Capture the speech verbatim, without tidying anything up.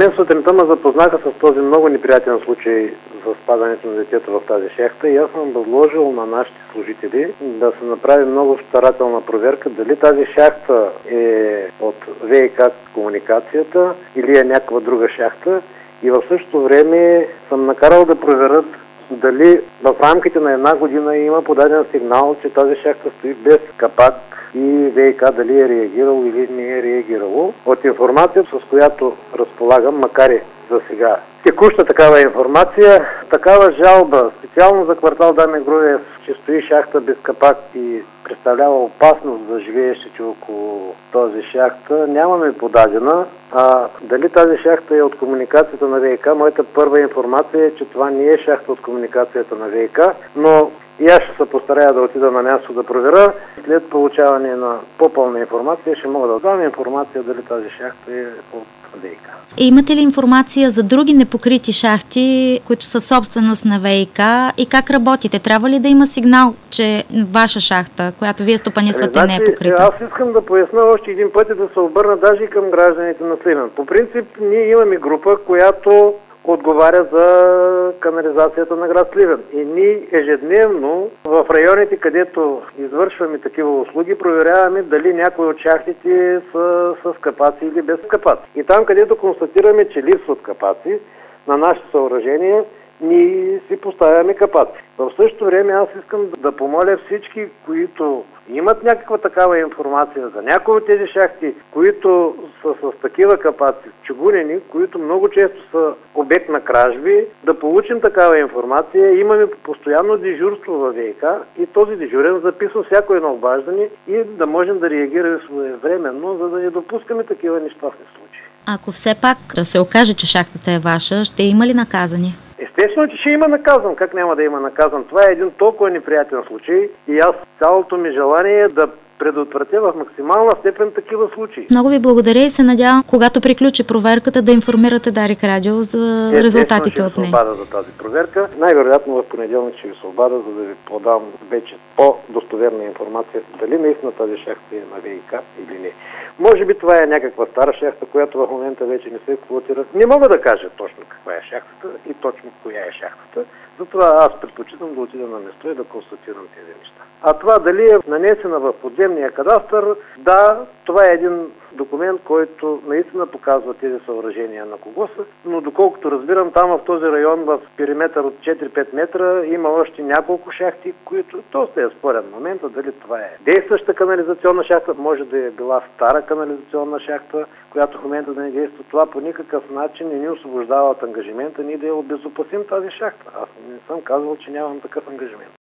Мен сутринта ме запознаха с този много неприятен случай за спадането на детето в тази шахта и аз съм възложил на нашите служители да се направи много старателна проверка дали тази шахта е от ВиК комуникацията или е някаква друга шахта, и в същото време съм накарал да проверят дали в рамките на една година има подаден сигнал, че тази шахта стои без капак и ВиК дали е реагирало или не е реагирало. От информацията, с която разполагам, макар и за сега текуща такава информация, такава жалба, специално за квартал Дами Груев, че стои шахта без капак и представлява опасност за живеещите около този шахта, нямаме подадена. А дали тази шахта е от комуникацията на ВиК, моята първа информация е, че това не е шахта от комуникацията на ВиК, но и аз ще се постарая да отида на място да проверя. След получаване на по-пълна информация ще мога да дам информация дали тази шахта е от ВиК. Имате ли информация за други непокрити шахти, които са собственост на ВиК, и как работите? Трябва ли да има сигнал, че ваша шахта, която вие стопанисвате, е, значи, не е покрита? Аз искам да поясня още един път и да се обърна даже и към гражданите на Сливен. По принцип, ние имаме група, която отговаря за канализацията на град Сливен. И ние ежедневно в районите, където извършваме такива услуги, проверяваме дали някои от шахтите са с капаци или без капаци. И там, където констатираме, че липсват капаци на нашите съоръжения, ние си поставяме капаци. В същото време аз искам да помоля всички, които имат някаква такава информация за някои от тези шахти, които са с такива капаци, чугунени, които много често са обект на кражби, да получим такава информация. Имаме постоянно дежурство във ВиК и този дежурен записва всяко едно обаждане и да можем да реагираме своевременно, за да не допускаме такива нещастни случаи. Ако все пак да се окаже, че шахтата е ваша, ще има ли наказани? Естествено, че ще има наказан. Как няма да има наказан? Това е един толкова неприятен случай и аз цялото ми желание е да предотвратя в максимална степен такива случаи. Много ви благодаря и се надявам, когато приключи проверката, да информирате Дарик Радио за е, резултатите от нея. Ще ви се обадя за тази проверка. Най-вероятно в понеделник ще ви се обадя, за да ви подам вече по-достоверна информация дали наистина тази шахта е на ВиК или не. Може би това е някаква стара шахта, която в момента вече не се експлоатира. Не мога да кажа точно каква е шахтата и точно коя е шахтата. Затова аз предпочитам да отида на место и да констатирам тези неща. А това дали е нанесена в подземния кадастър, да, това е един документ, който наистина показва тези съоръжения на кого са, но доколкото разбирам, там в този район в периметър от четири-пет метра има още няколко шахти, които доста е спорен момента, дали това е действаща канализационна шахта, може да е била стара канализационна шахта, която в момента да не действа. Това по никакъв начин не ни освобождава от ангажимента ни да я обезопасим тази шахта. Аз не съм казвал, че нямам такъв ангажимент.